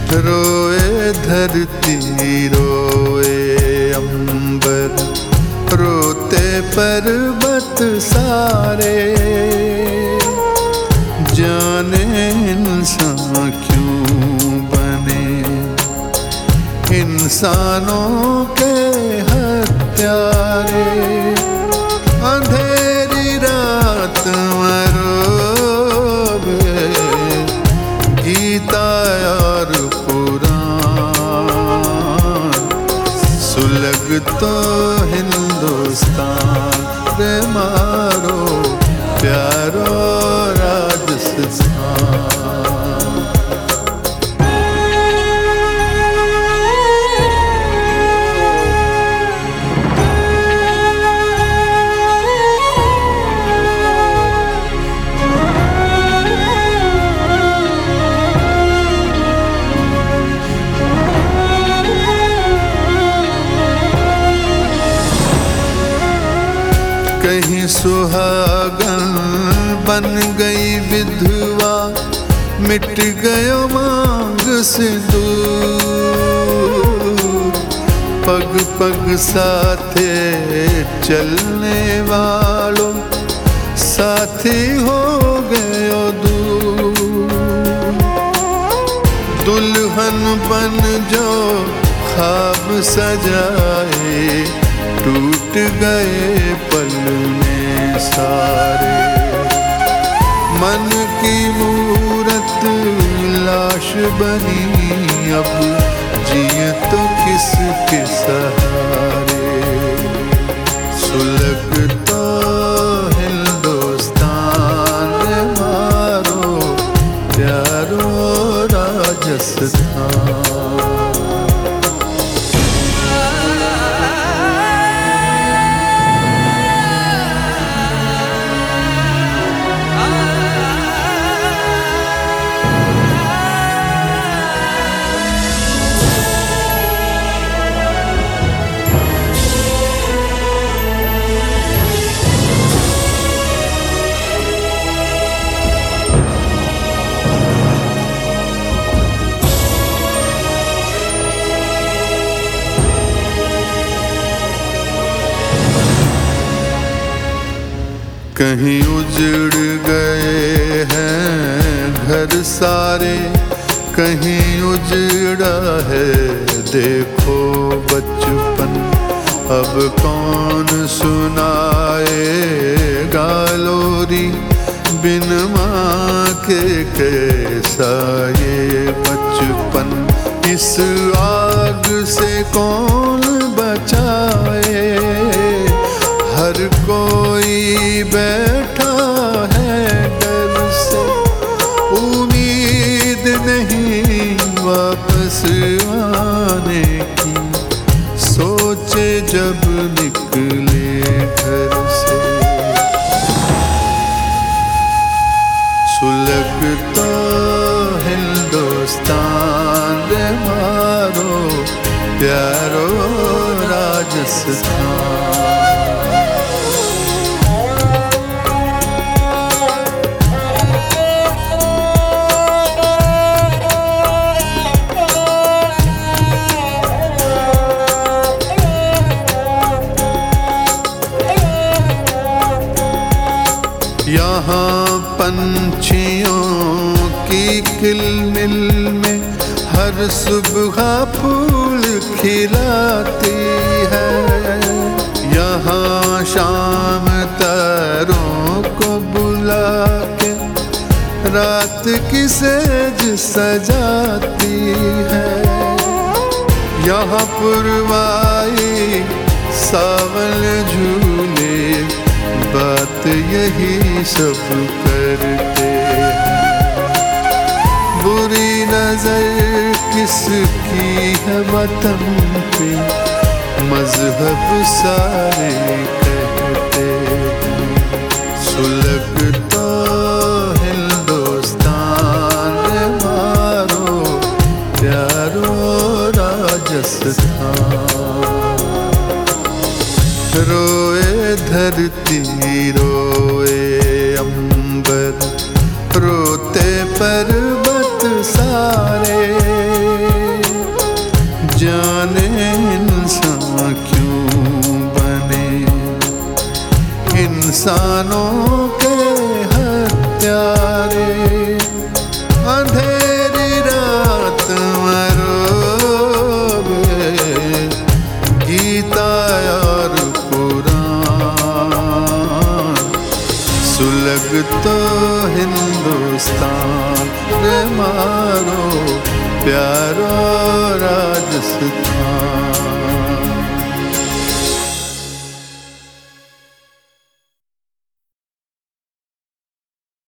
रोए धरती रोए अंबर, रोते पर्वत सारे। जाने इंसान क्यों बने इंसानों के हत्यारे। अंधेरी रात मरोबे गीता और पुराण, सुलग तो हिंदुस्तान रे मारो प्यारो राजस्थान। कहीं सुहागन बन गई विधवा, मिट गयो मांग सिंदूर। पग पग साथे चलने वालों, साथी हो गयो दूर। दुल्हन बन जो ख्वाब सजाए, टूट गए पल में सारे। मन की मूरत लाश बनी, अब जिए तो किसके सहारे। सुलग तो हिंदुस्तान रे मारो प्यारो राजस्थान। कहीं उजड़ गए हैं घर सारे, कहीं उजड़ा है देखो बचपन। अब कौन सुनाएगा लोरी, बिन माँ के कैसा ये बचपन। इस आग से कौन बचाए, हर कोई बैठा है डर से। उम्मीद नहीं वापस आने की, सोचे जब निकले घर से। सुलग तो हिंदुस्तान रे मारो प्यारो राजस्थान। यहाँ पंछियों की किलमिल में हर सुबह फूल खिलाती है। यहाँ शाम तारों को बुला के रात की सेज सजाती है। यहाँ पुरवाई सावन झूले, बात यही सब करते हैं। बुरी नजर किसकी है वतन पे, मजहब सारे कहते हैं। सुलग तो हिंदुस्तान रे मारो प्यारो राजस्थान। रोए धरती रोए अंबर, रोते पर्वत सारे। किसानों के हत्यारे। अंधेरी रात मरोगे गीता और पुराण, सुलग तो हिंदुस्तान रे मारो प्यारो राजस्थान।